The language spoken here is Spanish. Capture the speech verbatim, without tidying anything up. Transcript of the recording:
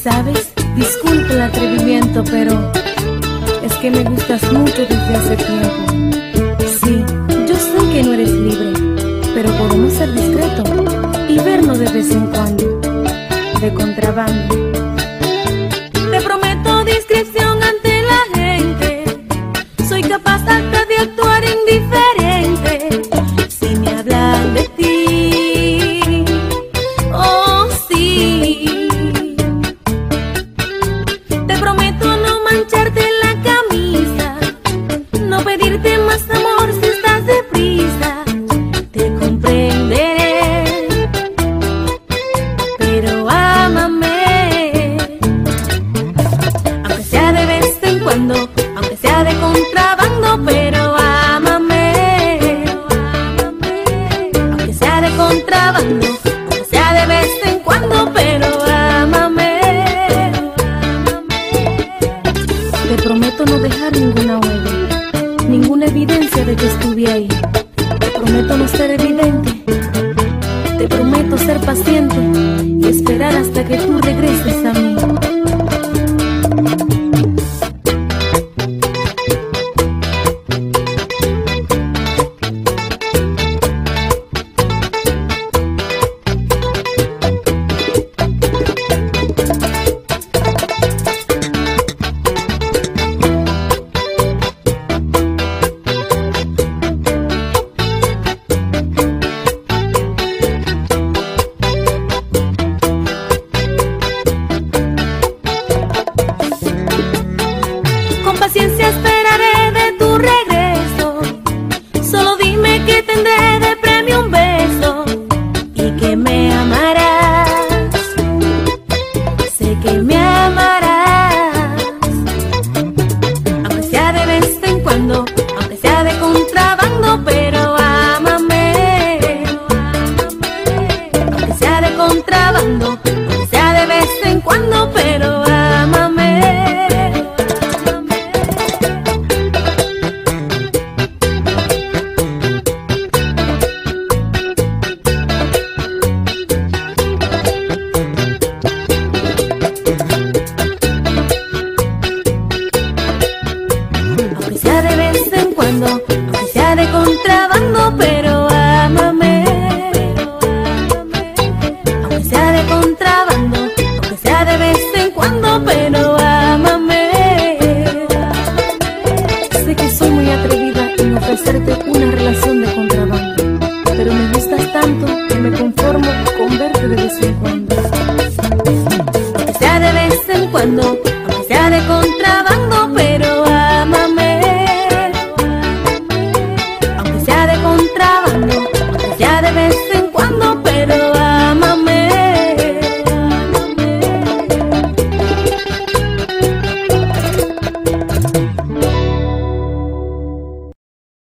¿Sabes? Disculpa el atrevimiento, pero es que me gustas mucho desde hace tiempo. Sí, yo sé que no eres libre, pero podemos ser discretos y vernos de vez en cuando, de contrabando. Te prometo discreción ante la gente, soy capaz hasta de actuar indiferente si me hablan de ti. Oh, sí. Te prometo no mancharte la camisa, no pedirte más amor si estás deprisa. Te comprenderé, pero ámame, aunque sea de vez en cuando, aunque sea de contrabando, pero ámame, aunque sea de contrabando, aunque sea de vez en cuando, pero ámame. Te prometo no dejar ninguna huella, ninguna evidencia de que estuve ahí. Te prometo no ser evidente, te prometo ser paciente y esperar hasta que tú regreses a mí. Con paciencia esperaré de tu regreso, solo dime que tendré de premio un beso y que me amarás, sé que me amarás, aunque sea de vez en cuando, aunque sea de contrabando, pero ámame, aunque sea de contrabando.